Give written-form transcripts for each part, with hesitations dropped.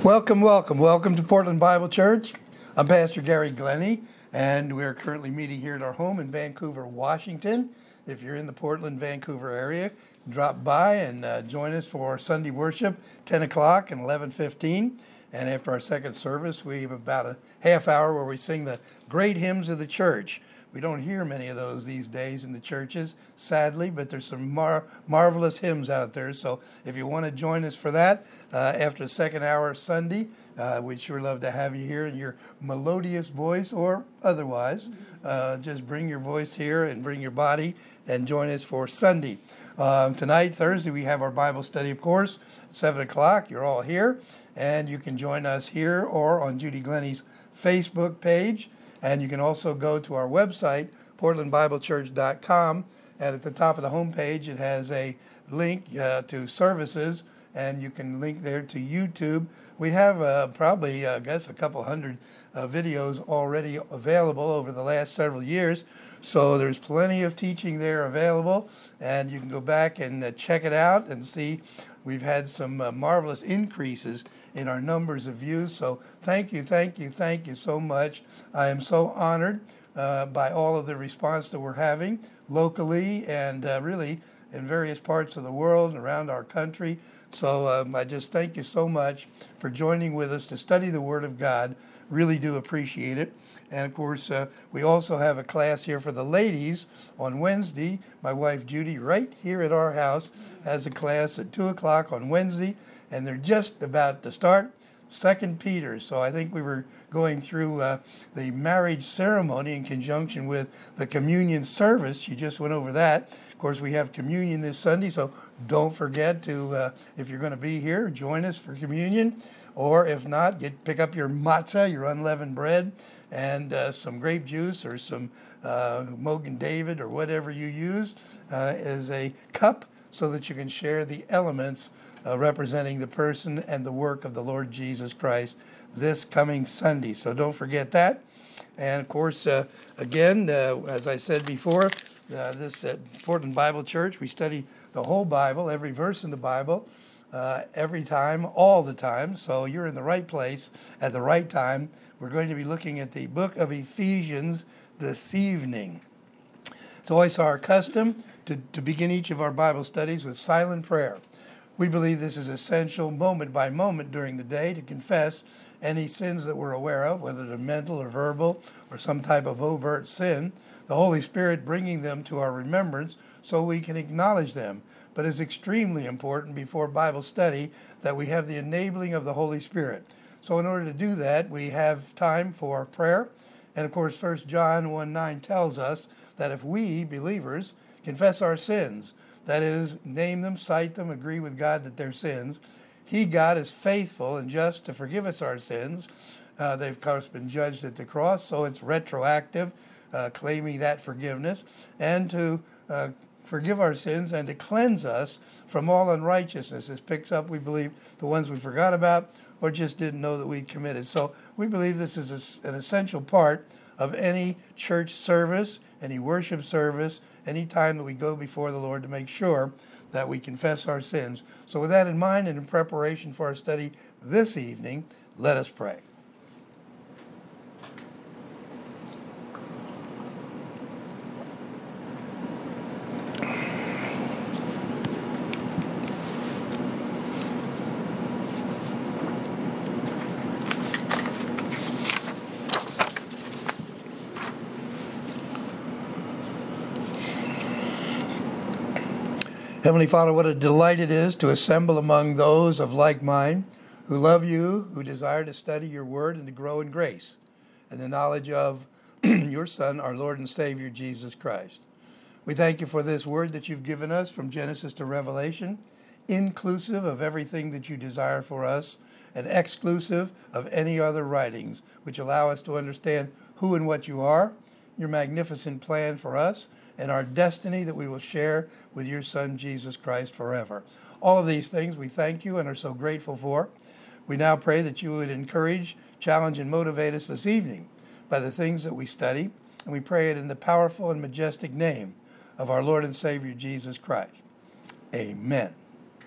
Welcome to Portland Bible Church. I'm Pastor Gary Glennie, and we're currently meeting here at our home in Vancouver, Washington. If you're in the Portland, Vancouver area, drop by and join us for Sunday worship, 10 o'clock and 11:15. And after our second service, we have about a half hour where we sing the great hymns of the church. We don't hear many of those these days in the churches, sadly, but there's some marvelous hymns out there. So if you want to join us for that after the second hour Sunday, we'd sure love to have you here in your melodious voice or otherwise. Just bring your voice here and bring your body and join us for Sunday. Tonight, Thursday, we have our Bible study, of course, 7 o'clock. You're all here, and you can join us here or on Judy Glennie's Facebook page. And you can also go to our website, portlandbiblechurch.com, and at the top of the homepage it has a link to services, and you can link there to YouTube. We have probably, I guess, a couple hundred videos already available over the last several years, so there's plenty of teaching there available, and you can go back and check it out and see. We've had some marvelous increases in our numbers of views, so thank you so much. I am so honored by all of the response that we're having locally and really in various parts of the world and around our country. So I just thank you so much for joining with us to study the Word of God. Really do appreciate it. And of course, we also have a class here for the ladies on Wednesday. My wife Judy, right here at our house, has a class at 2 o'clock on Wednesday, and they're just about to start 2 Peter. So I think we were going through the marriage ceremony in conjunction with the communion service. She just went over that. Of course, we have communion this Sunday, so don't forget to, if you're going to be here, join us for communion. Or if not, pick up your matzah, your unleavened bread, and some grape juice or some Mogen David or whatever you use as a cup so that you can share the elements representing the person and the work of the Lord Jesus Christ this coming Sunday. So don't forget that. And of course, again, as I said before, this Portland Bible Church, we study the whole Bible, every verse in the Bible, every time, all the time. So you're in the right place at the right time. We're going to be looking at the book of Ephesians this evening. It's always our custom to begin each of our Bible studies with silent prayer. We believe this is essential moment by moment during the day to confess any sins that we're aware of, whether they're mental or verbal or some type of overt sin, the Holy Spirit bringing them to our remembrance so we can acknowledge them. But it's extremely important before Bible study that we have the enabling of the Holy Spirit. So in order to do that, we have time for prayer. And of course, 1 John 1:9 tells us that if we, believers, confess our sins, that is, name them, cite them, agree with God that they're sins, He, God, is faithful and just to forgive us our sins. They've, of course, been judged at the cross, so it's retroactive, claiming that forgiveness, and to forgive our sins and to cleanse us from all unrighteousness. This picks up, we believe, the ones we forgot about or just didn't know that we committed. So we believe this is an essential part of any church service, any worship service, any time that we go before the Lord to make sure that we confess our sins. So with that in mind and in preparation for our study this evening, let us pray. Heavenly Father, what a delight it is to assemble among those of like mind who love you, who desire to study your word and to grow in grace and the knowledge of your Son, our Lord and Savior, Jesus Christ. We thank you for this word that you've given us from Genesis to Revelation, inclusive of everything that you desire for us and exclusive of any other writings, which allow us to understand who and what you are, your magnificent plan for us, and our destiny that we will share with your Son, Jesus Christ, forever. All of these things we thank you and are so grateful for. We now pray that you would encourage, challenge, and motivate us this evening by the things that we study, and we pray it in the powerful and majestic name of our Lord and Savior, Jesus Christ. Amen.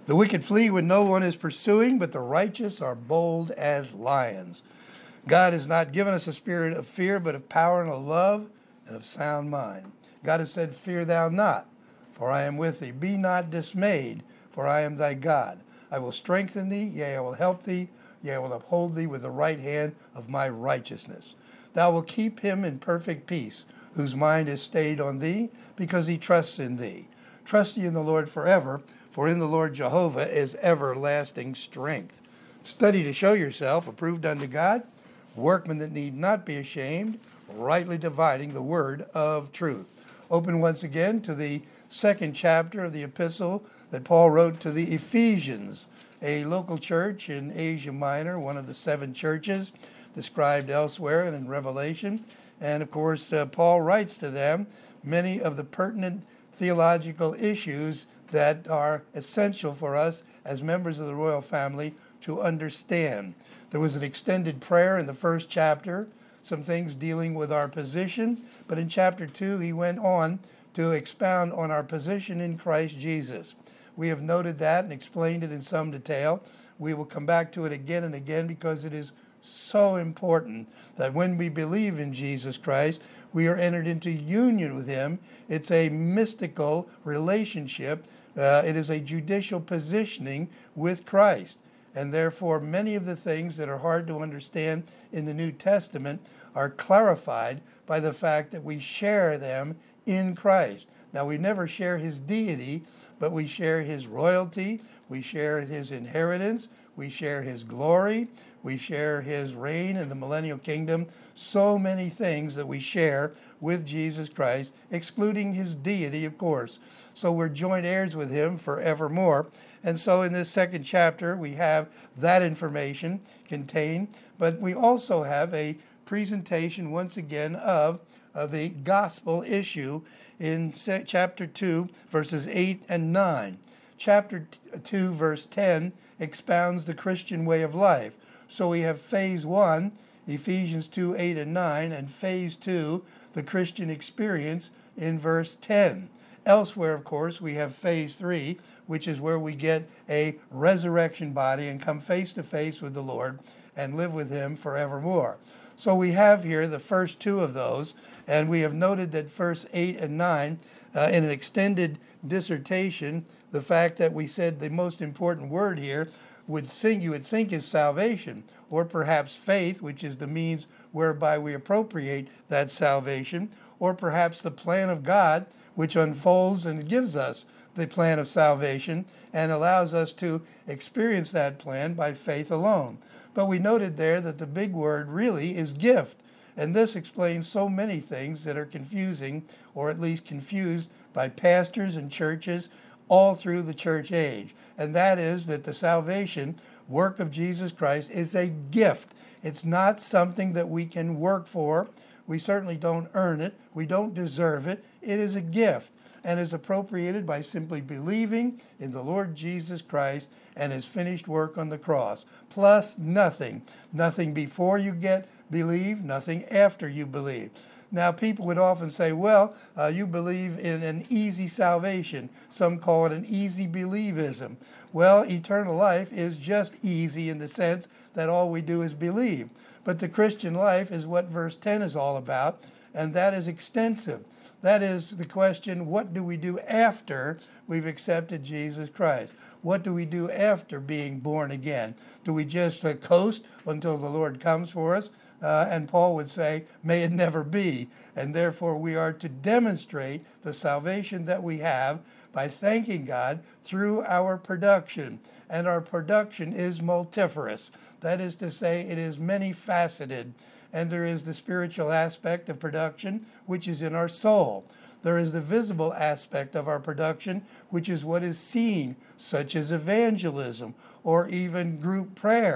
The wicked flee when no one is pursuing, but the righteous are bold as lions. God has not given us a spirit of fear, but of power and of love and of sound mind. God has said, fear thou not, for I am with thee. Be not dismayed, for I am thy God. I will strengthen thee, yea, I will help thee, yea, I will uphold thee with the right hand of my righteousness. Thou wilt keep him in perfect peace, whose mind is stayed on thee, because he trusts in thee. Trust ye in the Lord forever, for in the Lord Jehovah is everlasting strength. Study to show yourself approved unto God, workmen that need not be ashamed, rightly dividing the word of truth. Open once again to the second chapter of the epistle that Paul wrote to the Ephesians, a local church in Asia Minor, one of the 7 churches described elsewhere and in Revelation. And of course, Paul writes to them many of the pertinent theological issues that are essential for us as members of the royal family to understand. There was an extended prayer in the first chapter, some things dealing with our position, but in chapter 2 he went on to expound on our position in Christ Jesus. We have noted that and explained it in some detail. We will come back to it again and again because it is so important that when we believe in Jesus Christ, we are entered into union with him. It's a mystical relationship. It is a judicial positioning with Christ. And therefore, many of the things that are hard to understand in the New Testament are clarified by the fact that we share them in Christ. Now, we never share his deity, but we share his royalty, we share his inheritance, we share his glory, we share his reign in the millennial kingdom. So many things that we share with Jesus Christ, excluding his deity, of course. So we're joint heirs with him forevermore. And so in this second chapter, we have that information contained, but we also have a presentation once again of the gospel issue in chapter 2, verses 8 and 9. Chapter 2, verse 10 expounds the Christian way of life. So we have phase 1, Ephesians 2, 8 and 9, and phase 2, the Christian experience in verse 10. Elsewhere, of course, we have phase 3, which is where we get a resurrection body and come face to face with the Lord and live with him forevermore. So we have here the first 2 of those, and we have noted that verse 8 and 9, in an extended dissertation, the fact that we said the most important word here you would think is salvation, or perhaps faith, which is the means whereby we appropriate that salvation, or perhaps the plan of God, which unfolds and gives us the plan of salvation and allows us to experience that plan by faith alone. But we noted there that the big word really is gift. And this explains so many things that are confusing, or at least confused by pastors and churches all through the church age. And that is that the salvation work of Jesus Christ is a gift. It's not something that we can work for. We certainly don't earn it. We don't deserve it. It is a gift and is appropriated by simply believing in the Lord Jesus Christ and his finished work on the cross, plus nothing. Nothing before you believe, nothing after you believe. Now, people would often say, well, you believe in an easy salvation. Some call it an easy believism. Well, eternal life is just easy in the sense that all we do is believe. But the Christian life is what verse 10 is all about, and that is extensive. That is the question, what do we do after we've accepted Jesus Christ? What do we do after being born again? Do we just coast until the Lord comes for us? And Paul would say, may it never be. And therefore we are to demonstrate the salvation that we have by thanking God through our production. And our production is multifarious. That is to say, it is many-faceted. And there is the spiritual aspect of production, which is in our soul. There is the visible aspect of our production, which is what is seen, such as evangelism or even group prayer.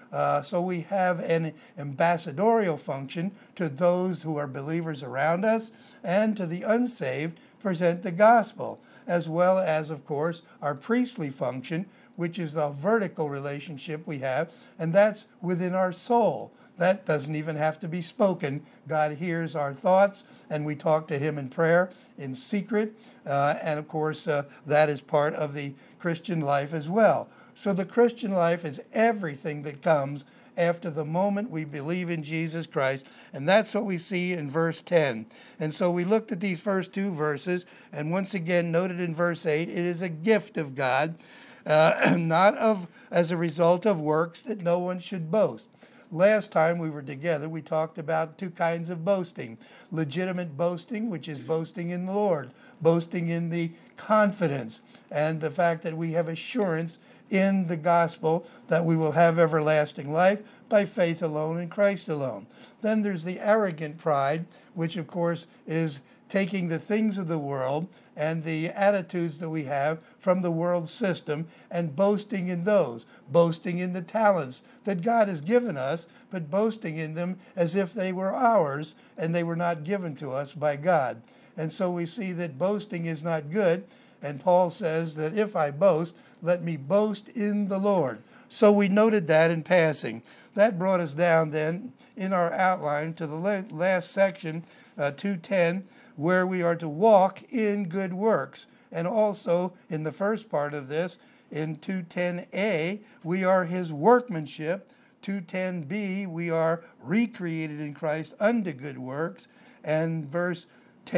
So we have an ambassadorial function to those who are believers around us, and to the unsaved present the gospel, as well as, of course, our priestly function, which is the vertical relationship we have, and that's within our soul. That doesn't even have to be spoken. God hears our thoughts, and we talk to him in prayer in secret, and of course, that is part of the Christian life as well. So the Christian life is everything that comes after the moment we believe in Jesus Christ, and that's what we see in verse 10. And so we looked at these first two verses, and once again noted in verse 8, it is a gift of God, not as a result of works, that no one should boast. Last time we were together, we talked about two kinds of boasting. Legitimate boasting, which is boasting in the Lord, boasting in the confidence and the fact that we have assurance in the gospel that we will have everlasting life by faith alone in Christ alone. Then there's the arrogant pride, which of course is taking the things of the world and the attitudes that we have from the world system and boasting in those, boasting in the talents that God has given us, but boasting in them as if they were ours and they were not given to us by God. And so we see that boasting is not good, and Paul says that if I boast, let me boast in the Lord. So we noted that in passing. That brought us down then in our outline to the last section, 2:10, where we are to walk in good works. And also in the first part of this, in 2:10a, we are his workmanship. 2:10b, we are recreated in Christ unto good works. And verse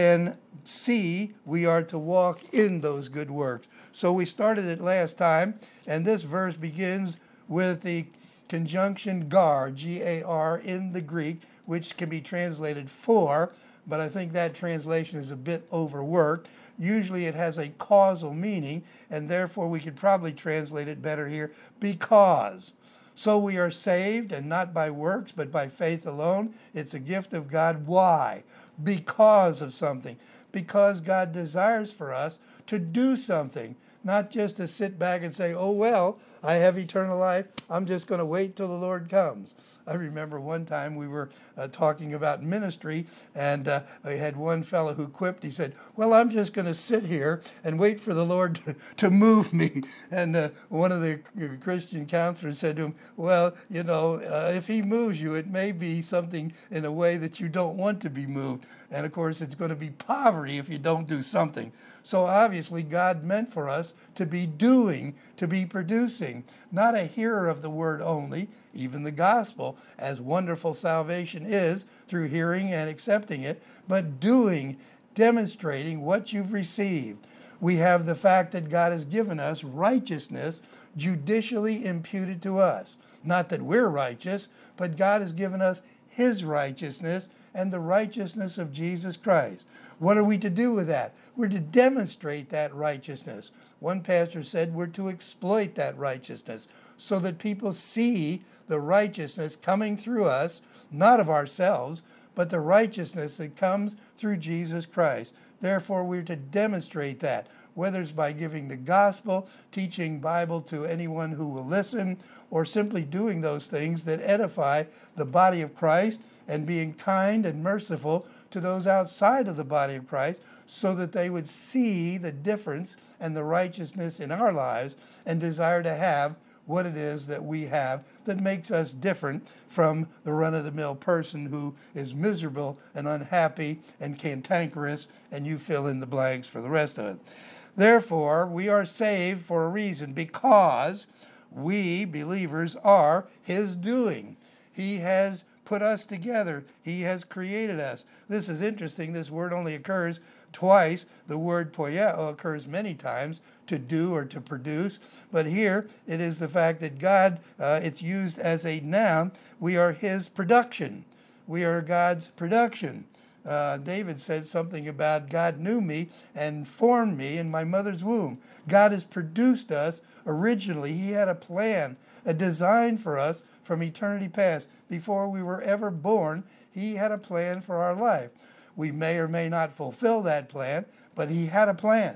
10c, we are to walk in those good works. So we started it last time, and this verse begins with the conjunction gar, G-A-R, in the Greek, which can be translated for, but I think that translation is a bit overworked. Usually it has a causal meaning, and therefore we could probably translate it better here, because. So we are saved, and not by works, but by faith alone. It's a gift of God. Why? Because of something. Because God desires for us to do something, not just to sit back and say, oh, well, I have eternal life. I'm just going to wait till the Lord comes. I remember one time we were talking about ministry, and I had one fellow who quipped. He said, well, I'm just going to sit here and wait for the Lord to move me. And one of the Christian counselors said to him, well, you know, if he moves you, it may be something in a way that you don't want to be moved. And, of course, it's going to be poverty if you don't do something. So obviously God meant for us to be doing, to be producing, not a hearer of the word only, even the gospel, as wonderful salvation is through hearing and accepting it, but doing, demonstrating what you've received. We have the fact that God has given us righteousness judicially imputed to us. Not that we're righteous, but God has given us his righteousness and the righteousness of Jesus Christ. What are we to do with that? We're to demonstrate that righteousness. One pastor said we're to exploit that righteousness so that people see the righteousness coming through us, not of ourselves, but the righteousness that comes through Jesus Christ. Therefore, we're to demonstrate that, whether it's by giving the gospel, teaching Bible to anyone who will listen, or simply doing those things that edify the body of Christ and being kind and merciful to those outside of the body of Christ, so that they would see the difference and the righteousness in our lives and desire to have what it is that we have that makes us different from the run-of-the-mill person who is miserable and unhappy and cantankerous, and you fill in the blanks for the rest of it. Therefore, we are saved for a reason, because we, believers, are his doing. He has put us together. He has created us. This is interesting. This word only occurs twice. The word poieo occurs many times, to do or to produce. But here it is the fact that God, it's used as a noun. We are his production. We are God's production. David said something about God knew me and formed me in my mother's womb. God has produced us originally. He had a plan, a design for us from eternity past. Before we were ever born, he had a plan for our life. We may or may not fulfill that plan, but he had a plan.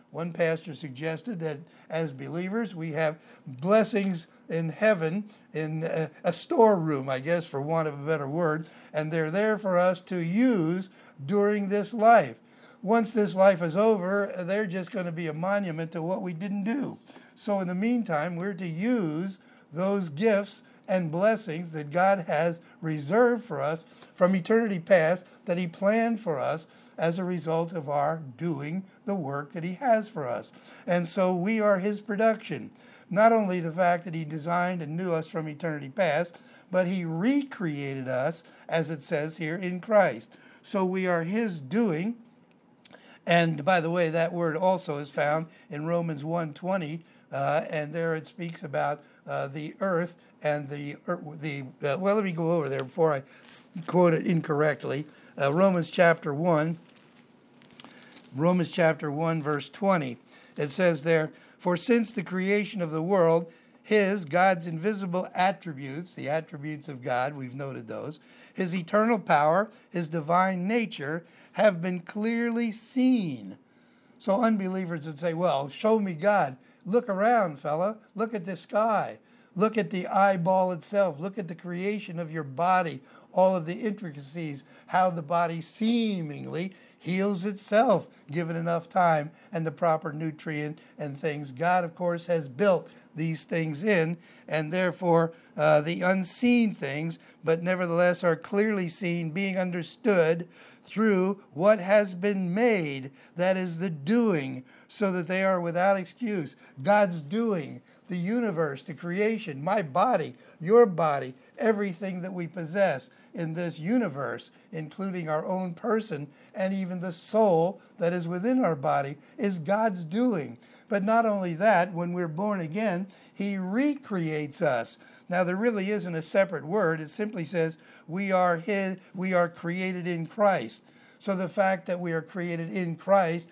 One pastor suggested that as believers, we have blessings in heaven in a storeroom, I guess, for want of a better word, and they're there for us to use during this life. Once this life is over, they're just going to be a monument to what we didn't do. So in the meantime, we're to use those gifts and blessings that God has reserved for us from eternity past, that he planned for us as a result of our doing the work that he has for us. And so we are his production. Not only the fact that he designed and knew us from eternity past, but he recreated us, as it says here, in Christ. So we are his doing. And by the way, that word also is found in Romans 1:20, and there it speaks about the earth and well, let me go over there before I quote it incorrectly. Romans chapter 1, verse 20. It says there, "For since the creation of the world, God's invisible attributes, the attributes of God, we've noted those, his eternal power, his divine nature, have been clearly seen." So unbelievers would say, well, show me God. Look around, fella. Look at the sky. Look at the eyeball itself. Look at the creation of your body, all of the intricacies, how the body seemingly heals itself, given enough time and the proper nutrient and things. God, of course, has built these things in, and therefore the unseen things, but nevertheless are clearly seen, being understood through what has been made, that is the doing, so that they are without excuse. God's doing, the universe, the creation, my body, your body, everything that we possess in this universe, including our own person and even the soul that is within our body, is God's doing. But not only that, when we're born again, he recreates us. Now, there really isn't a separate word. It simply says we are created in Christ. So the fact that we are created in Christ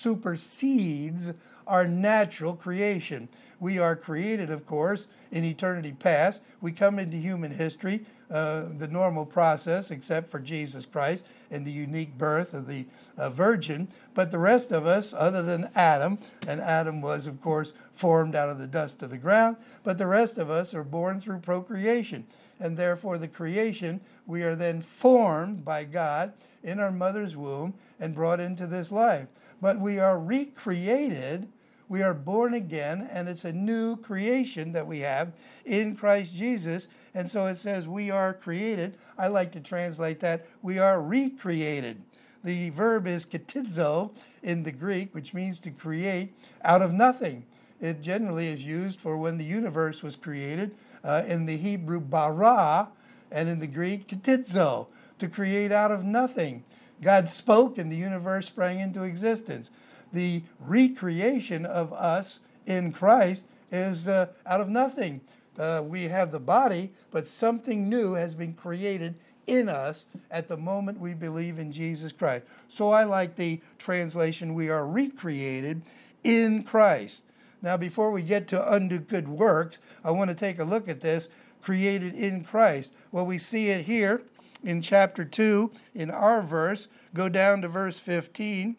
supersedes our natural creation. We are created, of course, in eternity past. We come into human history, the normal process, except for Jesus Christ and the unique birth of the virgin. But the rest of us, other than Adam, and Adam was, of course, formed out of the dust of the ground, but the rest of us are born through procreation. And therefore, the creation, we are then formed by God in our mother's womb and brought into this life. But we are recreated, we are born again, and it's a new creation that we have in Christ Jesus. And so it says we are created. I like to translate that, we are recreated. The verb is katizo in the Greek, which means to create out of nothing. It generally is used for when the universe was created, in the Hebrew bara, and in the Greek katizo, to create out of nothing. God spoke and the universe sprang into existence. The recreation of us in Christ is out of nothing. We have the body, but something new has been created in us at the moment we believe in Jesus Christ. So I like the translation, we are recreated in Christ. Now, before we get to undo good works, I want to take a look at this, created in Christ. Well, we see it here in chapter 2, in our verse. Go down to verse 15.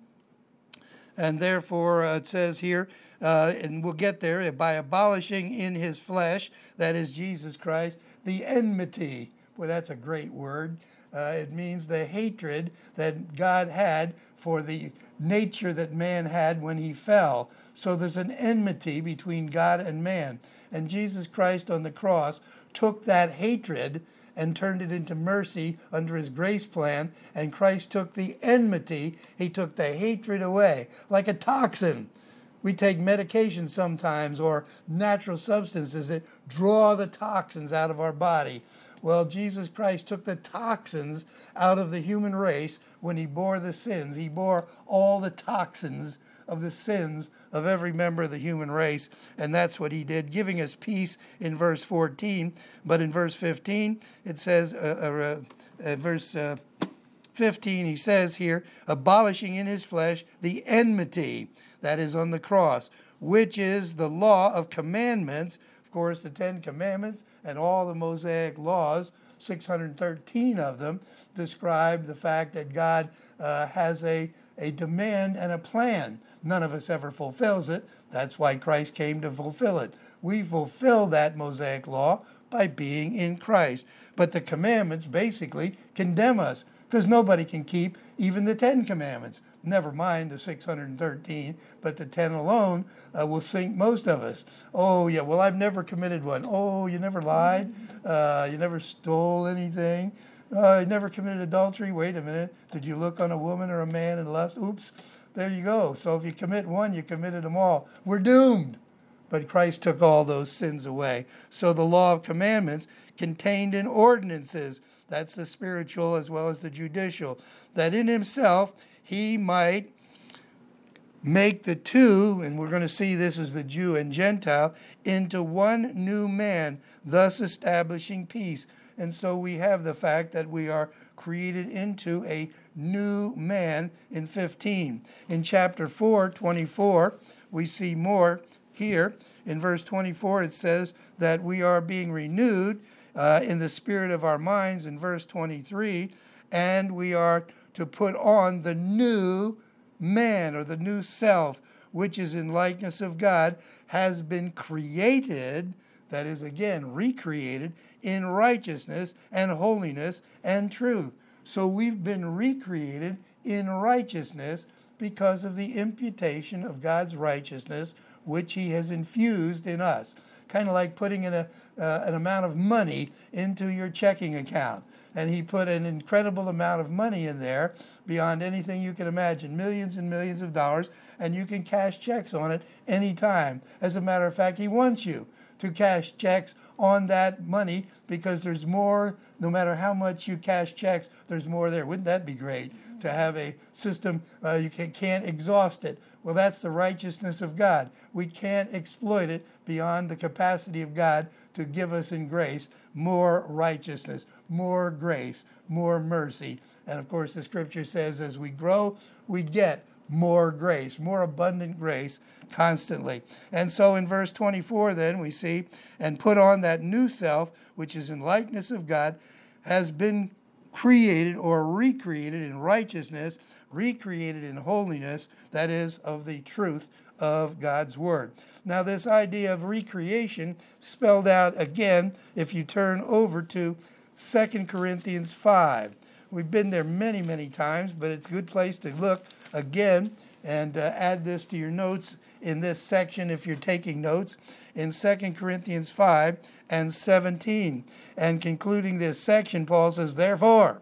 And therefore, it says here, and we'll get there, by abolishing in his flesh, that is Jesus Christ, the enmity. Boy, that's a great word. It means the hatred that God had for the nature that man had when he fell. So there's an enmity between God and man. And Jesus Christ on the cross took that hatred and turned it into mercy under his grace plan. And Christ took the enmity, he took the hatred away, like a toxin. We take medication sometimes or natural substances that draw the toxins out of our body. Well, Jesus Christ took the toxins out of the human race when he bore the sins. He bore all the toxins of the sins of every member of the human race, and that's what he did, giving us peace in verse 14. But in verse 15, it says, verse 15, he says here, abolishing in his flesh the enmity, that is on the cross, which is the law of commandments. Of course, the 10 Commandments and all the Mosaic laws 613 of them describe the fact that God has a demand and a plan. None of us ever fulfills it. That's why Christ came to fulfill it. We fulfill that Mosaic law by being in Christ. But the commandments basically condemn us because nobody can keep even the 10 commandments. Never mind the 613, but the 10 alone will sink most of us. Oh, yeah, well, I've never committed one. Oh, you never lied? You never stole anything? You never committed adultery? Wait a minute. Did you look on a woman or a man and lust? Oops, there you go. So if you commit one, you committed them all. We're doomed. But Christ took all those sins away. So the law of commandments contained in ordinances, that's the spiritual as well as the judicial, that in himself he might make the two, and we're going to see this as the Jew and Gentile, into one new man, thus establishing peace. And so we have the fact that we are created into a new man in 15. In chapter 4, 24, we see more here. In verse 24, it says that we are being renewed in the spirit of our minds in verse 23, and we are to put on the new man, or the new self, which is in likeness of God, has been created, that is again recreated, in righteousness and holiness and truth. So we've been recreated in righteousness because of the imputation of God's righteousness, which he has infused in us. Kind of like putting in an amount of money into your checking account. And he put an incredible amount of money in there beyond anything you can imagine, millions and millions of dollars, and you can cash checks on it anytime. As a matter of fact, he wants you to cash checks on that money because there's more, no matter how much you cash checks, there's more there. Wouldn't that be great to have a system you can't exhaust it? Well, that's the righteousness of God. We can't exploit it beyond the capacity of God to give us in grace more righteousness, more grace, more mercy. And of course, the scripture says as we grow, we get more grace, more abundant grace constantly. And so in verse 24 then we see, and put on that new self, which is in likeness of God, has been created or recreated in righteousness, recreated in holiness, that is, of the truth of God's word. Now this idea of recreation spelled out again if you turn over to 2 Corinthians 5. We've been there many, many times, but it's a good place to look again and add this to your notes in this section if you're taking notes, in 2 Corinthians 5 and 17. And concluding this section, Paul says, therefore,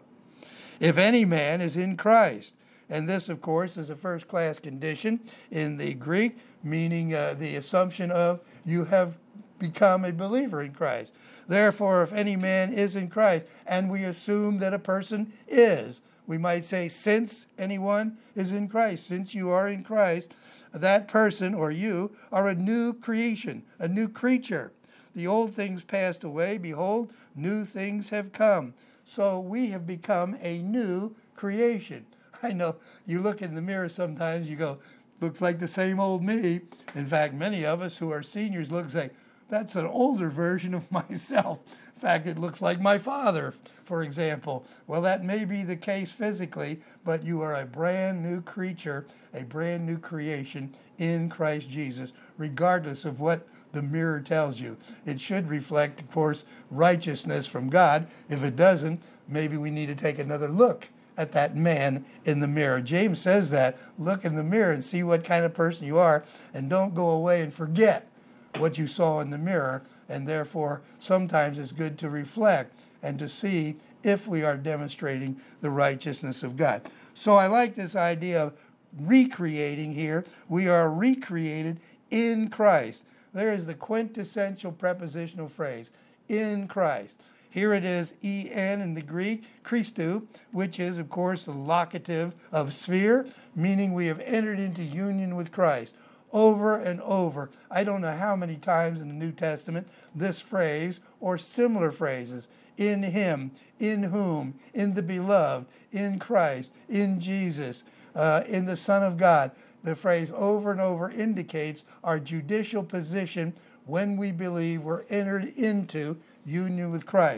if any man is in Christ, and this, of course, is a first-class condition in the Greek, meaning the assumption of you have become a believer in Christ. Therefore, if any man is in Christ, and we assume that a person is, we might say, since anyone is in Christ, since you are in Christ, that person or you are a new creation, a new creature. The old things passed away, behold, new things have come. So we have become a new creation. I know you look in the mirror sometimes, you go, looks like the same old me. In fact, many of us who are seniors look and say, that's an older version of myself. In fact, it looks like my father, for example. Well, that may be the case physically, but you are a brand new creature, a brand new creation in Christ Jesus, regardless of what the mirror tells you. It should reflect, of course, righteousness from God. If it doesn't, maybe we need to take another look at that man in the mirror. James says that. Look in the mirror and see what kind of person you are, and don't go away and forget what you saw in the mirror. And therefore, sometimes it's good to reflect and to see if we are demonstrating the righteousness of God. So I like this idea of recreating here. We are recreated in Christ. There is the quintessential prepositional phrase, in Christ. Here it is, en in the Greek, Christou, which is, of course, the locative of sphere, meaning we have entered into union with Christ. Over and over, I don't know how many times in the New Testament, this phrase or similar phrases, in him, in whom, in the beloved, in Christ, in Jesus, in the Son of God. The phrase over and over indicates our judicial position when we believe we're entered into union with Christ.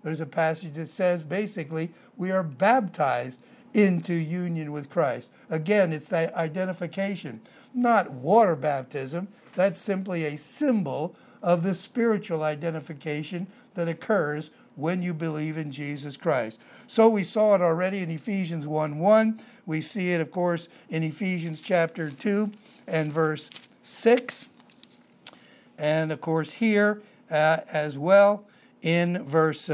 there's a passage that says basically we are baptized into union with Christ. Again, it's that identification, not water baptism. That's simply a symbol of the spiritual identification that occurs when you believe in Jesus Christ. So we saw it already in Ephesians 1:1. We see it, of course, in Ephesians chapter 2 and verse 6. And, of course, here as well in verse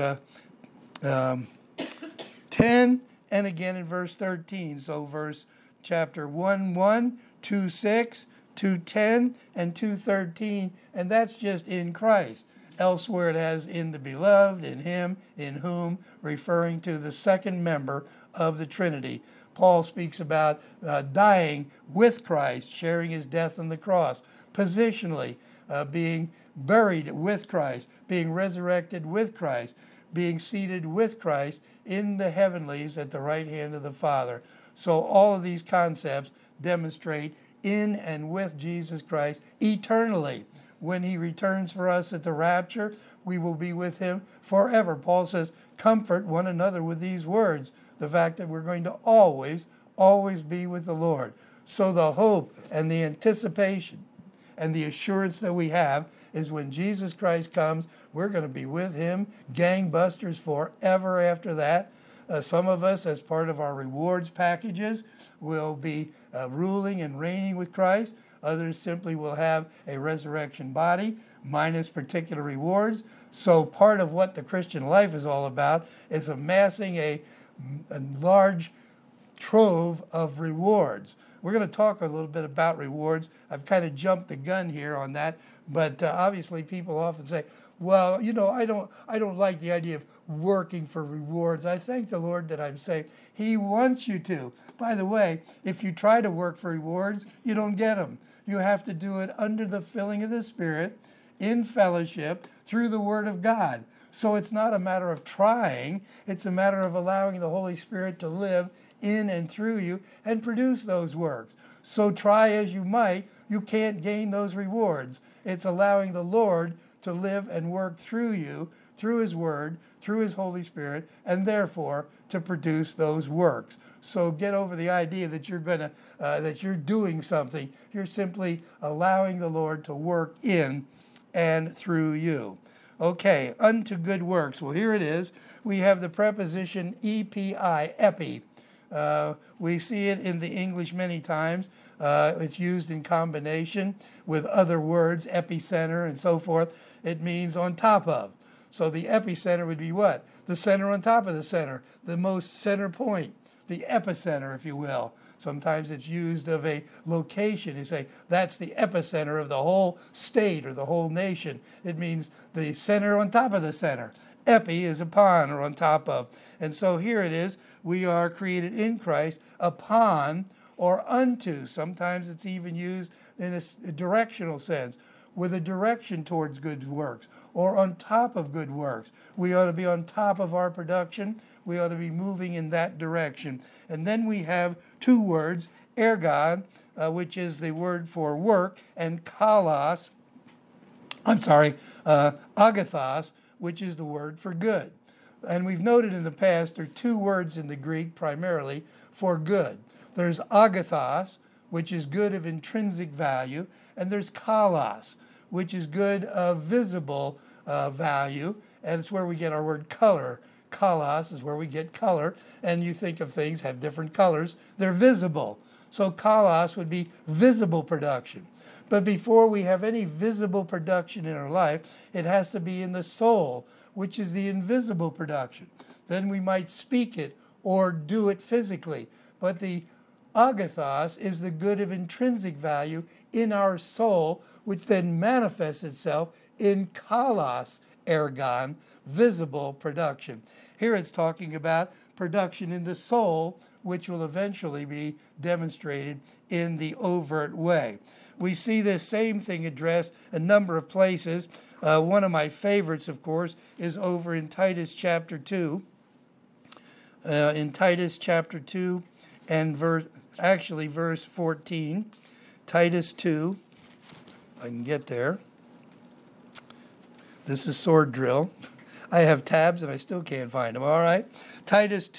10 and again in verse 13. So verse chapter 1:1, 2:6, 2:10, and 2:13. And that's just in Christ. Elsewhere it has in the beloved, in him, in whom, referring to the second member of the Trinity. Paul speaks about dying with Christ, sharing his death on the cross, positionally being buried with Christ, being resurrected with Christ, being seated with Christ in the heavenlies at the right hand of the Father. So all of these concepts demonstrate in and with Jesus Christ eternally. When he returns for us at the rapture, we will be with him forever. Paul says, comfort one another with these words, the fact that we're going to always be with the Lord. So the hope and the anticipation and the assurance that we have is when Jesus Christ comes, we're going to be with him, gangbusters forever after that. Some of us, as part of our rewards packages, will be ruling and reigning with Christ. Others simply will have a resurrection body minus particular rewards. So part of what the Christian life is all about is amassing a large trove of rewards. We're going to talk a little bit about rewards. I've kind of jumped the gun here on that, but obviously people often say, well, I don't like the idea of working for rewards. I thank the Lord that I'm saved. He wants you to. By the way, if you try to work for rewards, you don't get them. You have to do it under the filling of the Spirit, in fellowship, through the Word of God. So it's not a matter of trying. It's a matter of allowing the Holy Spirit to live in and through you and produce those works. So try as you might, you can't gain those rewards. It's allowing the Lord to live and work through you, through his word, through his Holy Spirit, and therefore to produce those works. So get over the idea that you're doing something. You're simply allowing the Lord to work in and through you. Okay, unto good works. Well, here it is. We have the preposition epi, epi. We see it in the English many times. It's used in combination with other words, epicenter and so forth. It means on top of. So the epicenter would be what? The center on top of the center, the most center point, the epicenter, if you will. Sometimes it's used of a location. You say, that's the epicenter of the whole state or the whole nation. It means the center on top of the center. Epi is upon or on top of. And so here it is. We are created in Christ upon or unto. Sometimes it's even used in a directional sense, with a direction towards good works or on top of good works. We ought to be on top of our production. We ought to be moving in that direction. And then we have two words, ergon, which is the word for work, and agathos, which is the word for good. And we've noted in the past there are two words in the Greek primarily for good. There's agathos, which is good of intrinsic value, and there's kalos, which is good of visible value, and it's where we get our word color. Kalos is where we get color, and you think of things have different colors. They're visible. So kalos would be visible production. But before we have any visible production in our life, it has to be in the soul, which is the invisible production. Then we might speak it or do it physically. But the agathos is the good of intrinsic value in our soul, which then manifests itself in kalos, ergon, visible production. Here it's talking about production in the soul, which will eventually be demonstrated in the overt way. We see this same thing addressed a number of places. One of my favorites, of course, is over in Titus chapter 2. In Titus chapter 2 and verse 14. Titus 2. I can get there. This is sword drill. I have tabs and I still can't find them. All right. Titus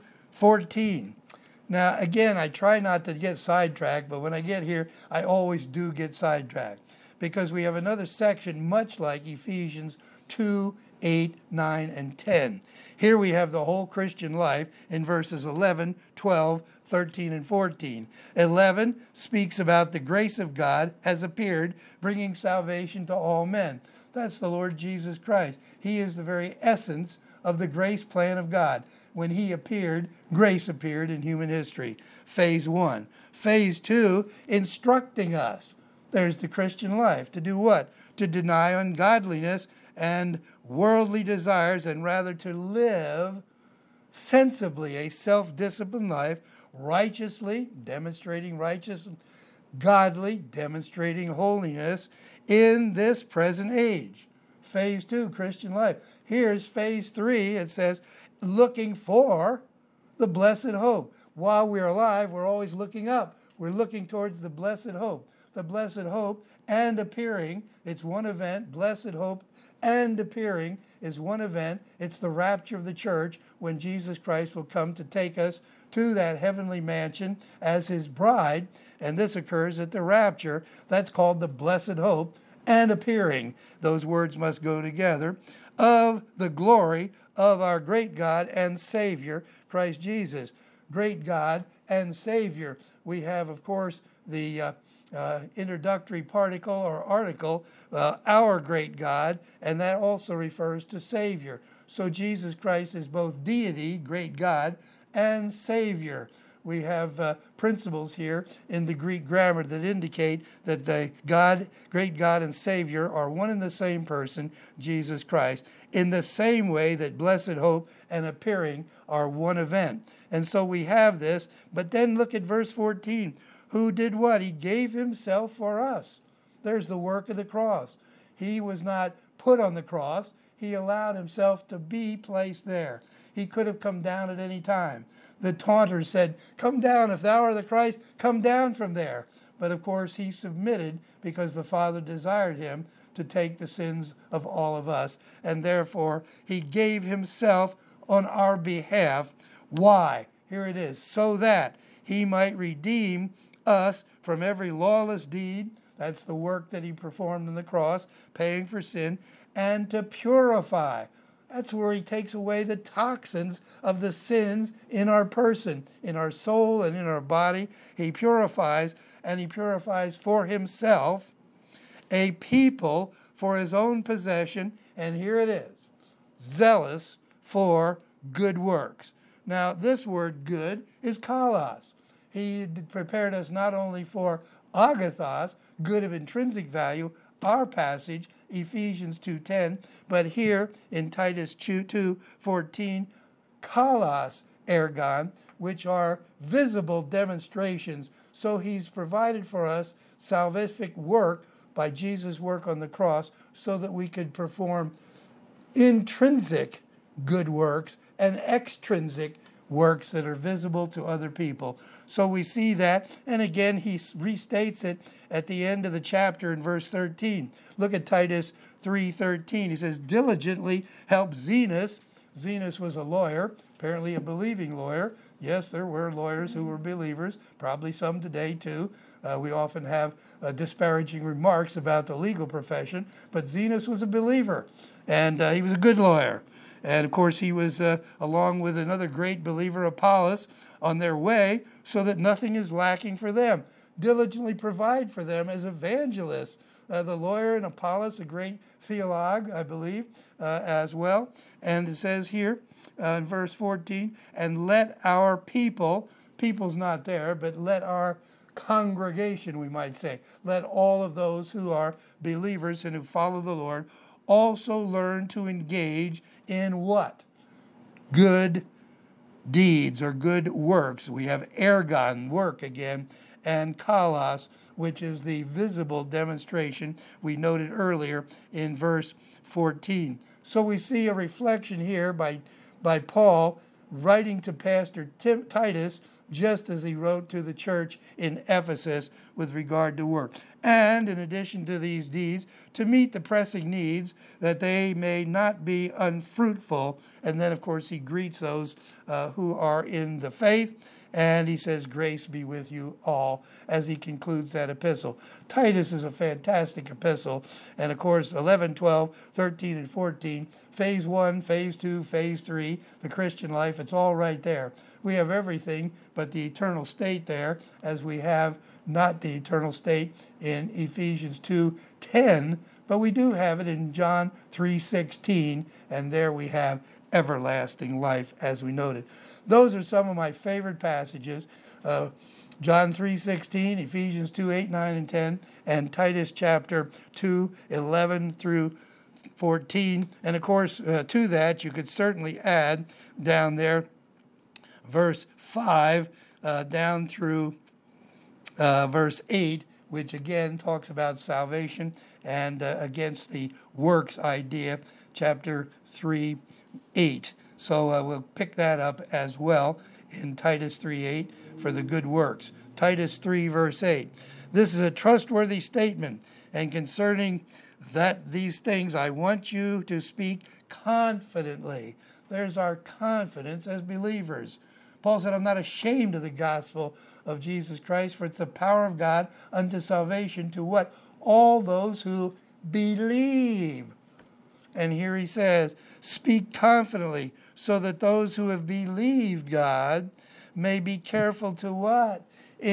2:14. Now, again, I try not to get sidetracked, but when I get here, I always do get sidetracked because we have another section much like Ephesians 2, 8, 9, and 10. Here we have the whole Christian life in verses 11, 12, 13, and 14. 11 speaks about the grace of God has appeared, bringing salvation to all men. That's the Lord Jesus Christ. He is the very essence of the grace plan of God. When he appeared, grace appeared in human history. Phase 1. Phase 2, instructing us. There's the Christian life. To do what? To deny ungodliness and worldly desires, and rather to live sensibly a self-disciplined life, righteously, demonstrating righteousness, godly, demonstrating holiness in this present age. Phase 2, Christian life. Here's phase 3. It says, looking for the blessed hope. While we're alive, we're always looking up. We're looking towards the blessed hope. The blessed hope and appearing, it's one event. Blessed hope and appearing is one event. It's the rapture of the church when Jesus Christ will come to take us to that heavenly mansion as his bride. And this occurs at the rapture. That's called the blessed hope and appearing. Those words must go together. Of the glory of our great God and Savior, Christ Jesus. Great God and Savior. We have, of course, the introductory particle or article, our great God, and that also refers to Savior. So Jesus Christ is both deity, great God, and Savior. We have principles here in the Greek grammar that indicate that the God, great God and Savior are one and the same person, Jesus Christ, in the same way that blessed hope and appearing are one event. And so we have this, but then look at verse 14. Who did what? He gave himself for us. There's the work of the cross. He was not put on the cross. He allowed himself to be placed there. He could have come down at any time. The taunter said, come down, if thou art the Christ, come down from there. But of course he submitted because the Father desired him to take the sins of all of us. And therefore he gave himself on our behalf. Why? Here it is. So that he might redeem us from every lawless deed. That's the work that he performed on the cross, paying for sin, and to purify. That's where he takes away the toxins of the sins in our person, in our soul, and in our body. He purifies, and he purifies for himself a people for his own possession. And here it is, zealous for good works. Now, this word good is kalos. He prepared us not only for agathos, good of intrinsic value, our passage, Ephesians 2:10, but here in Titus 2:14, kalos ergon, which are visible demonstrations. So he's provided for us salvific work by Jesus' work on the cross so that we could perform intrinsic good works and extrinsic works that are visible to other people. So we see that, and again he restates it at the end of the chapter in verse 13. Look at Titus 3:13. He says, diligently help Zenas. Zenas was a lawyer, apparently a believing lawyer. Yes, there were lawyers who were believers, probably some today too. We often have disparaging remarks about the legal profession, but Zenas was a believer, and he was a good lawyer. And of course, he was, along with another great believer, Apollos, on their way so that nothing is lacking for them. Diligently provide for them as evangelists. The lawyer and Apollos, a great theologue, I believe, as well. And it says here in verse 14, and let our people, people's not there, but let our congregation, we might say, let all of those who are believers and who follow the Lord also learn to engage in what? Good deeds or good works. We have ergon, work again, and kalos, which is the visible demonstration we noted earlier in verse 14. So we see a reflection here by Paul writing to Pastor Titus just as he wrote to the church in Ephesus with regard to work. And in addition to these deeds, to meet the pressing needs, that they may not be unfruitful. And then, of course, he greets those who are in the faith. And he says, grace be with you all, as he concludes that epistle. Titus is a fantastic epistle. And of course, 11, 12, 13, and 14, phase 1, phase 2, phase 3, the Christian life, it's all right there. We have everything but the eternal state there, as we have not the eternal state in Ephesians 2:10, but we do have it in John 3:16, and there we have everlasting life, as we noted. Those are some of my favorite passages. John 3:16, Ephesians 2:8, 9, and 10, and Titus chapter 2, 11 through 14. And of course, to that, you could certainly add down there verse 5 down through verse 8, which again talks about salvation and against the works idea, chapter 3:8. So we'll pick that up as well in Titus 3:8 for the good works. Titus 3 verse 8. This is a trustworthy statement, and concerning these things I want you to speak confidently. There's our confidence as believers. Paul said, I'm not ashamed of the gospel of Jesus Christ, for it's the power of God unto salvation to what? All those who believe. And here he says, speak confidently, so that those who have believed God may be careful to what?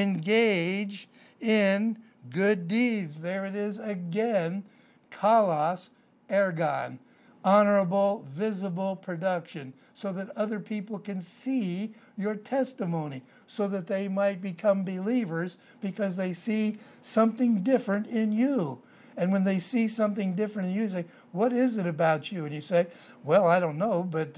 Engage in good deeds. There it is again, kalos ergon, honorable, visible production, so that other people can see your testimony, so that they might become believers because they see something different in you. And when they see something different in you, they say, what is it about you? And you say, well, I don't know, but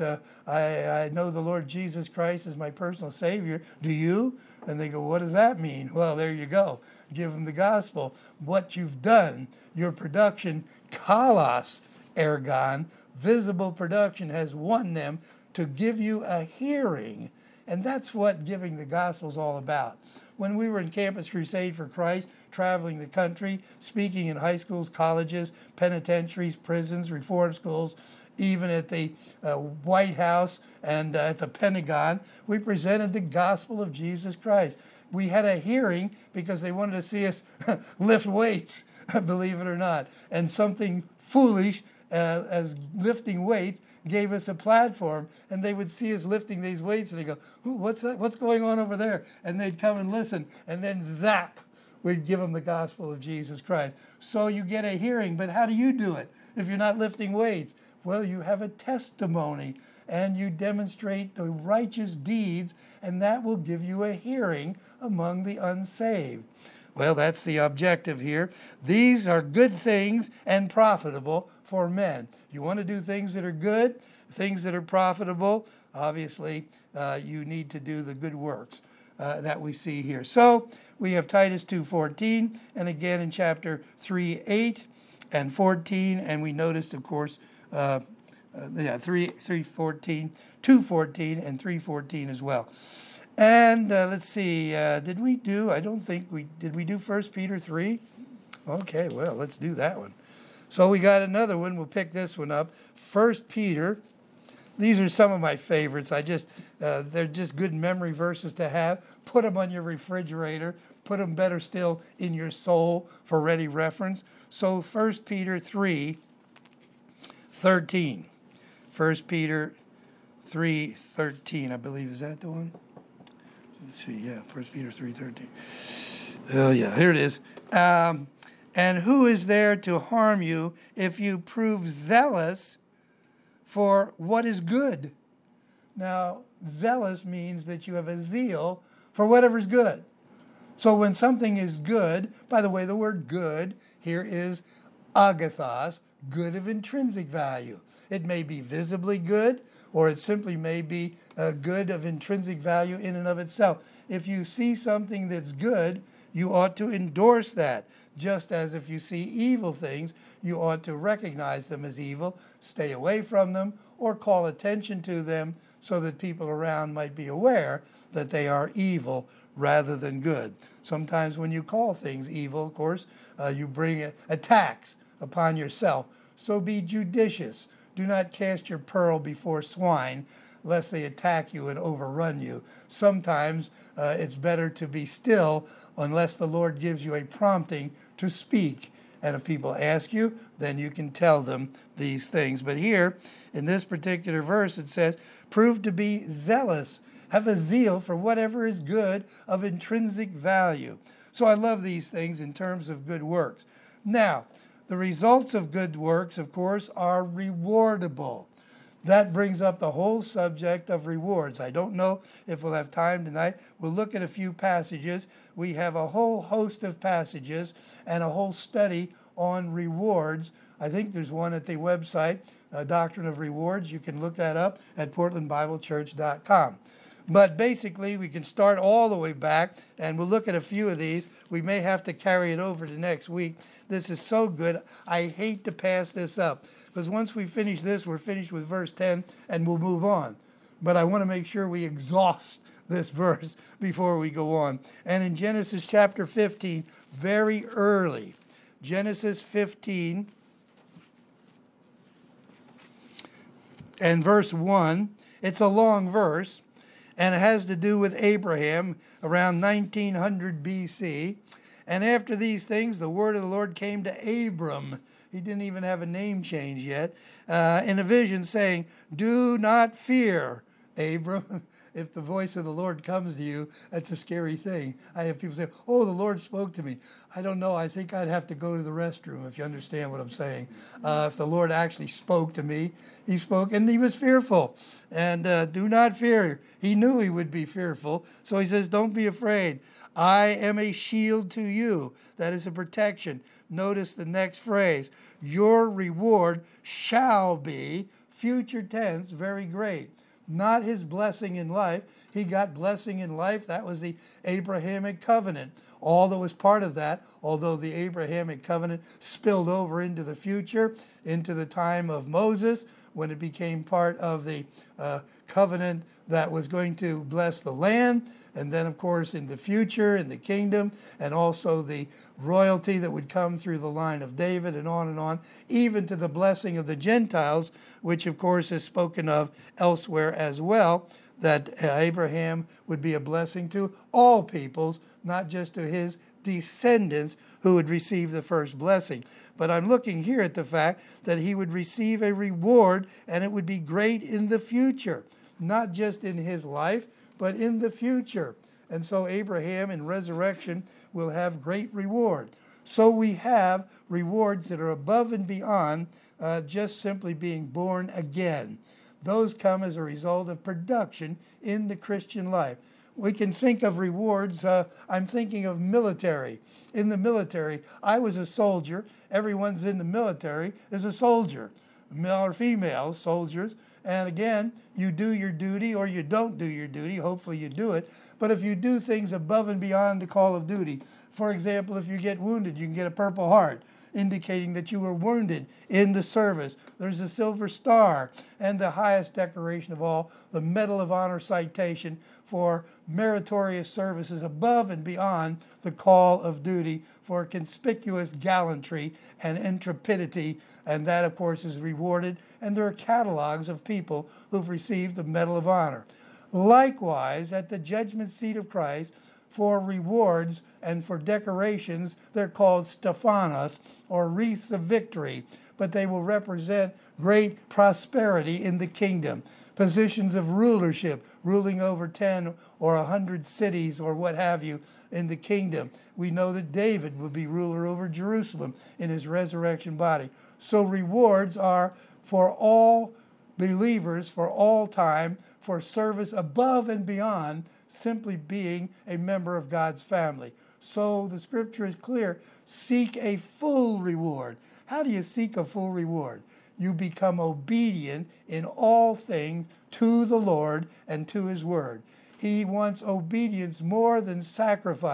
I know the Lord Jesus Christ is my personal Savior. Do you? And they go, what does that mean? Well, there you go. Give them the gospel. What you've done, your production, kalos ergon, visible production, has won them to give you a hearing. And that's what giving the gospel is all about. When we were in Campus Crusade for Christ, traveling the country, speaking in high schools, colleges, penitentiaries, prisons, reform schools, even at the White House and at the Pentagon, we presented the gospel of Jesus Christ. We had a hearing because they wanted to see us lift weights, believe it or not. And something foolish as lifting weights gave us a platform, and they would see us lifting these weights, and they go, what's that? What's going on over there? And they'd come and listen, and then zap, we'd give them the gospel of Jesus Christ. So you get a hearing, but how do you do it if you're not lifting weights? Well, you have a testimony, and you demonstrate the righteous deeds, and that will give you a hearing among the unsaved. Well, that's the objective here. These are good things and profitable for men. You want to do things that are good, things that are profitable, obviously you need to do the good works that we see here. So we have Titus 2:14, and again in chapter 3:8 and 14, and we noticed, of course, 3:14, 2:14, and 3:14 as well. And let's see, did we do 1 Peter 3? Okay, well, let's do that one. So we got another one. We'll pick this one up. 1 Peter. These are some of my favorites. They're just good memory verses to have. Put them on your refrigerator. Put them better still in your soul for ready reference. So 1 Peter 3:13. 1 Peter 3:13, I believe. Is that the one? Let's see, yeah, 1 Peter 3:13. Oh, yeah, here it is. And who is there to harm you if you prove zealous for what is good? Now, zealous means that you have a zeal for whatever's good. So when something is good, by the way, the word good here is agathos, good of intrinsic value. It may be visibly good, or it simply may be good of intrinsic value in and of itself. If you see something that's good, you ought to endorse that. Just as if you see evil things, you ought to recognize them as evil, stay away from them, or call attention to them so that people around might be aware that they are evil rather than good. Sometimes when you call things evil, of course, you bring attacks upon yourself. So be judicious. Do not cast your pearl before swine, lest they attack you and overrun you. Sometimes it's better to be still unless the Lord gives you a prompting to speak. And if people ask you, then you can tell them these things. But here, in this particular verse, it says, prove to be zealous. Have a zeal for whatever is good of intrinsic value. So I love these things in terms of good works. Now, the results of good works, of course, are rewardable. That brings up the whole subject of rewards. I don't know if we'll have time tonight. We'll look at a few passages. We have a whole host of passages and a whole study on rewards. I think there's one at the website, Doctrine of Rewards. You can look that up at portlandbiblechurch.com. But basically, we can start all the way back, and we'll look at a few of these. We may have to carry it over to next week. This is so good. I hate to pass this up, because once we finish this, we're finished with verse 10, and we'll move on. But I want to make sure we exhaust this verse before we go on. And in Genesis chapter 15, very early, Genesis 15 and verse 1, it's a long verse, and it has to do with Abraham around 1900 BC. And after these things, the word of the Lord came to Abram. He didn't even have a name change yet. In a vision saying, do not fear, Abram. If the voice of the Lord comes to you, that's a scary thing. I have people say, oh, the Lord spoke to me. I don't know. I think I'd have to go to the restroom, if you understand what I'm saying. If the Lord actually spoke to me, he spoke, and he was fearful. And do not fear. He knew he would be fearful. So he says, don't be afraid. I am a shield to you. That is a protection. Notice the next phrase. Your reward shall be, future tense, very great. Not his blessing in life. He got blessing in life. That was the Abrahamic covenant. All that was part of that, although the Abrahamic covenant spilled over into the future, into the time of Moses, when it became part of the covenant that was going to bless the land. And then, of course, in the future, in the kingdom, and also the royalty that would come through the line of David, and on, even to the blessing of the Gentiles, which, of course, is spoken of elsewhere as well, that Abraham would be a blessing to all peoples, not just to his descendants who would receive the first blessing. But I'm looking here at the fact that he would receive a reward, and it would be great in the future, not just in his life, but in the future. And so Abraham in resurrection will have great reward. So we have rewards that are above and beyond just simply being born again. Those come as a result of production in the Christian life. We can think of rewards. I'm thinking of military. In the military, I was a soldier. Everyone's in the military is a soldier, male or female soldiers. And again, you do your duty or you don't do your duty. Hopefully you do it. But if you do things above and beyond the call of duty, for example, if you get wounded, you can get a Purple Heart, indicating that you were wounded in the service. There's a Silver Star, and the highest decoration of all, the Medal of Honor citation for meritorious services above and beyond the call of duty for conspicuous gallantry and intrepidity. And that, of course, is rewarded. And there are catalogs of people who've received the Medal of Honor. Likewise, at the judgment seat of Christ, for rewards and for decorations, they're called Stephanos, or wreaths of victory, but they will represent great prosperity in the kingdom. Positions of rulership, ruling over 10 or 100 cities or what have you in the kingdom. We know that David would be ruler over Jerusalem in his resurrection body. So rewards are for all believers, for all time, for service above and beyond simply being a member of God's family. So the scripture is clear. Seek a full reward. How do you seek a full reward? You become obedient in all things to the Lord and to his word. He wants obedience more than sacrifice.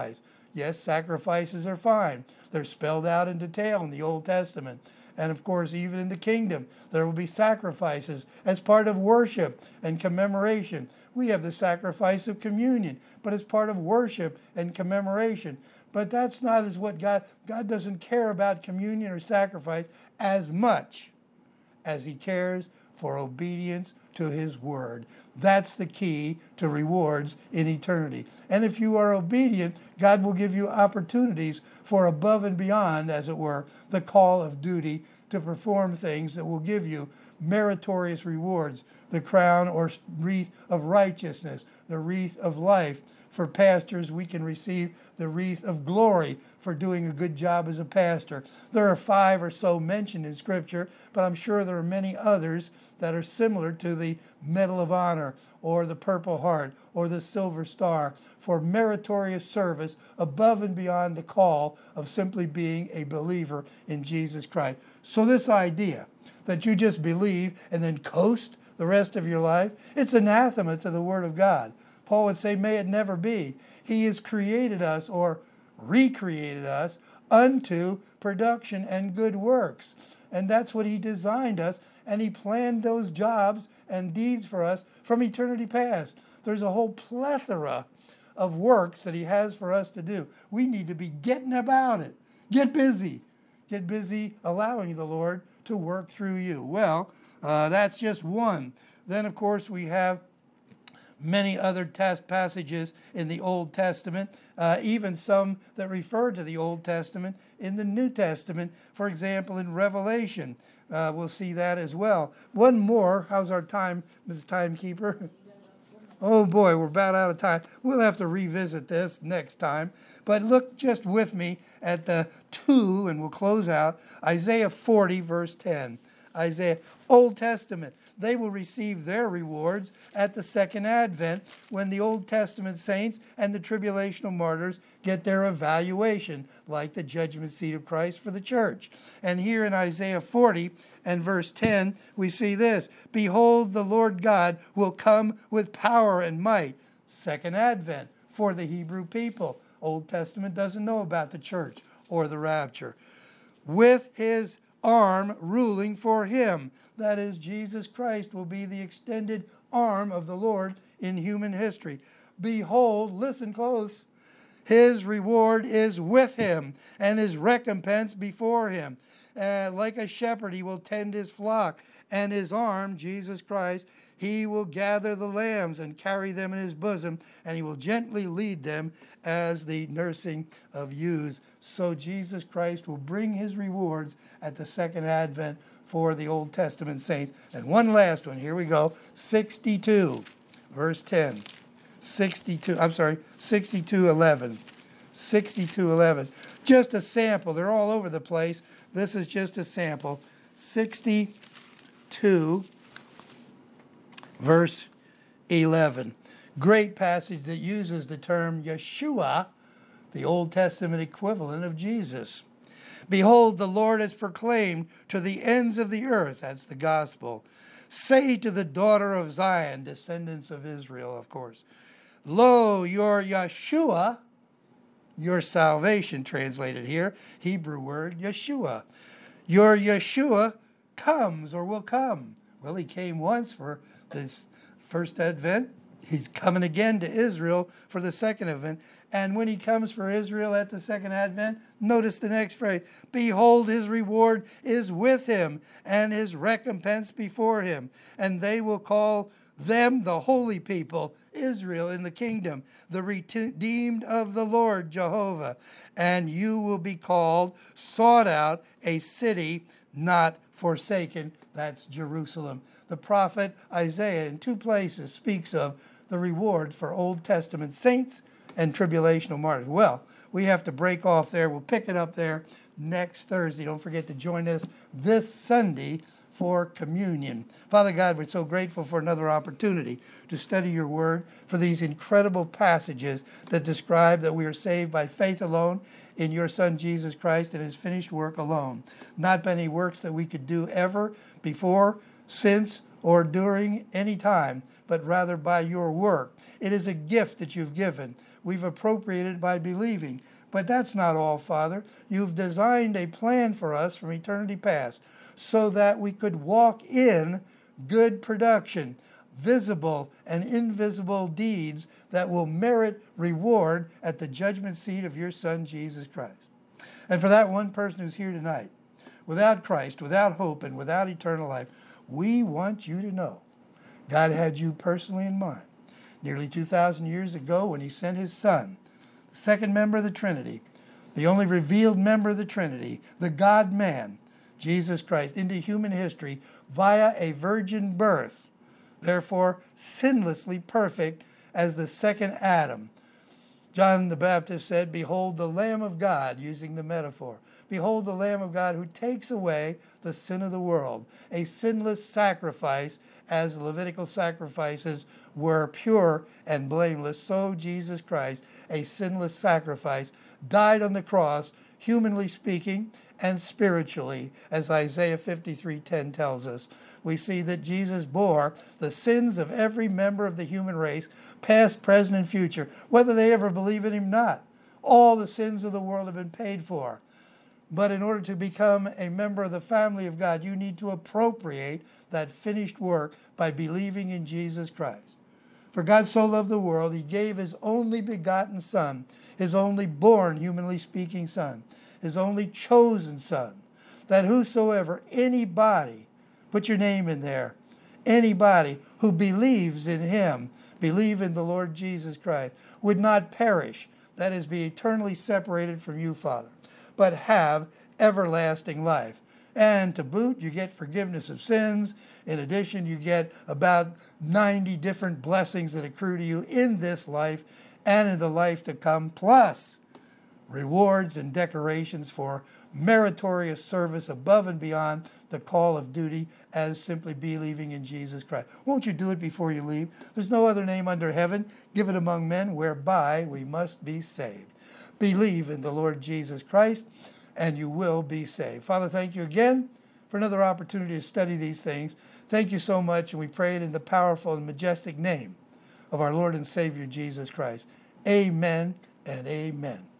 Yes, sacrifices are fine. They're spelled out in detail in the Old Testament. And of course, even in the kingdom, there will be sacrifices as part of worship and commemoration. We have the sacrifice of communion, but it's part of worship and commemoration. But that's not as what God doesn't care about communion or sacrifice as much as he cares for obedience to his word. That's the key to rewards in eternity. And if you are obedient, God will give you opportunities for above and beyond, as it were, the call of duty to perform things that will give you meritorious rewards, the crown or wreath of righteousness, the wreath of life. For pastors, we can receive the wreath of glory for doing a good job as a pastor. There are 5 or so mentioned in Scripture, but I'm sure there are many others that are similar to the Medal of Honor or the Purple Heart or the Silver Star for meritorious service above and beyond the call of simply being a believer in Jesus Christ. So this idea that you just believe and then coast the rest of your life, it's anathema to the Word of God. Paul would say, may it never be. He has created us or recreated us unto production and good works. And that's what he designed us. And he planned those jobs and deeds for us from eternity past. There's a whole plethora of works that he has for us to do. We need to be getting about it. Get busy. Get busy allowing the Lord to work through you. Well, that's just one. Then, of course, we have many other passages in the Old Testament, even some that refer to the Old Testament in the New Testament. For example, in Revelation, we'll see that as well. One more. How's our time, Mrs. Timekeeper? Oh boy, we're about out of time. We'll have to revisit this next time. But look just with me at the 2, and we'll close out. Isaiah 40, verse 10. Isaiah, Old Testament. They will receive their rewards at the second advent when the Old Testament saints and the tribulational martyrs get their evaluation, like the judgment seat of Christ for the church. And here in Isaiah 40 and verse 10, we see this. Behold, the Lord God will come with power and might. Second advent for the Hebrew people. Old Testament doesn't know about the church or the rapture. With his arm ruling for him. That is, Jesus Christ will be the extended arm of the Lord in human history. Behold, listen close, his reward is with him, and his recompense before him. Like a shepherd, he will tend his flock, and his arm, Jesus Christ, he will gather the lambs and carry them in his bosom, and he will gently lead them as the nursing of ewes. So Jesus Christ will bring his rewards at the second advent for the Old Testament saints. And one last one, here we go, 62, verse 10. 62:11. 62:11. Just a sample. They're all over the place. This is just a sample. 62, verse 11. Great passage that uses the term Yeshua, the Old Testament equivalent of Jesus. Behold, the Lord has proclaimed to the ends of the earth, that's the gospel. Say to the daughter of Zion, descendants of Israel, of course, lo, your Yeshua, your salvation, translated here, Hebrew word, Yeshua. Your Yeshua comes or will come. Well, he came once for this first advent. He's coming again to Israel for the second advent. And when he comes for Israel at the second advent, notice the next phrase. Behold, his reward is with him, and his recompense before him. And they will call them the holy people, Israel in the kingdom, the redeemed of the Lord, Jehovah. And you will be called, sought out, a city not forsaken. That's Jerusalem. The prophet Isaiah in 2 places speaks of the reward for Old Testament saints and tribulational martyrs. Well, we have to break off there. We'll pick it up there next Thursday. Don't forget to join us this Sunday for communion. Father God, we're so grateful for another opportunity to study your word, for these incredible passages that describe that we are saved by faith alone in your Son Jesus Christ and his finished work alone. Not by any works that we could do ever before, since, or during any time, but rather by your work. It is a gift that you've given. We've appropriated by believing. But that's not all, Father. You've designed a plan for us from eternity past so that we could walk in good production, visible and invisible deeds that will merit reward at the judgment seat of your Son, Jesus Christ. And for that one person who's here tonight, without Christ, without hope, and without eternal life, we want you to know God had you personally in mind. Nearly 2,000 years ago when he sent his Son, the second member of the Trinity, the only revealed member of the Trinity, the God-man, Jesus Christ, into human history via a virgin birth, therefore sinlessly perfect as the second Adam. John the Baptist said, "Behold the Lamb of God," using the metaphor. "Behold the Lamb of God who takes away the sin of the world." A sinless sacrifice, as the Levitical sacrifices were pure and blameless, so Jesus Christ, a sinless sacrifice, died on the cross, humanly speaking, and spiritually, as Isaiah 53:10 tells us. We see that Jesus bore the sins of every member of the human race, past, present, and future, whether they ever believe in him or not. All the sins of the world have been paid for. But in order to become a member of the family of God, you need to appropriate that finished work by believing in Jesus Christ. For God so loved the world, he gave his only begotten Son, his only born, humanly speaking Son, his only chosen Son, that whosoever, anybody, put your name in there, anybody who believes in him, believe in the Lord Jesus Christ, would not perish, that is, be eternally separated from you, Father, but have everlasting life. And to boot, you get forgiveness of sins. In addition, you get about 90 different blessings that accrue to you in this life and in the life to come, plus rewards and decorations for meritorious service above and beyond the call of duty as simply believing in Jesus Christ. Won't you do it before you leave? There's no other name under heaven given among men whereby we must be saved. Believe in the Lord Jesus Christ, and you will be saved. Father, thank you again for another opportunity to study these things. Thank you so much, and we pray it in the powerful and majestic name of our Lord and Savior, Jesus Christ. Amen and amen.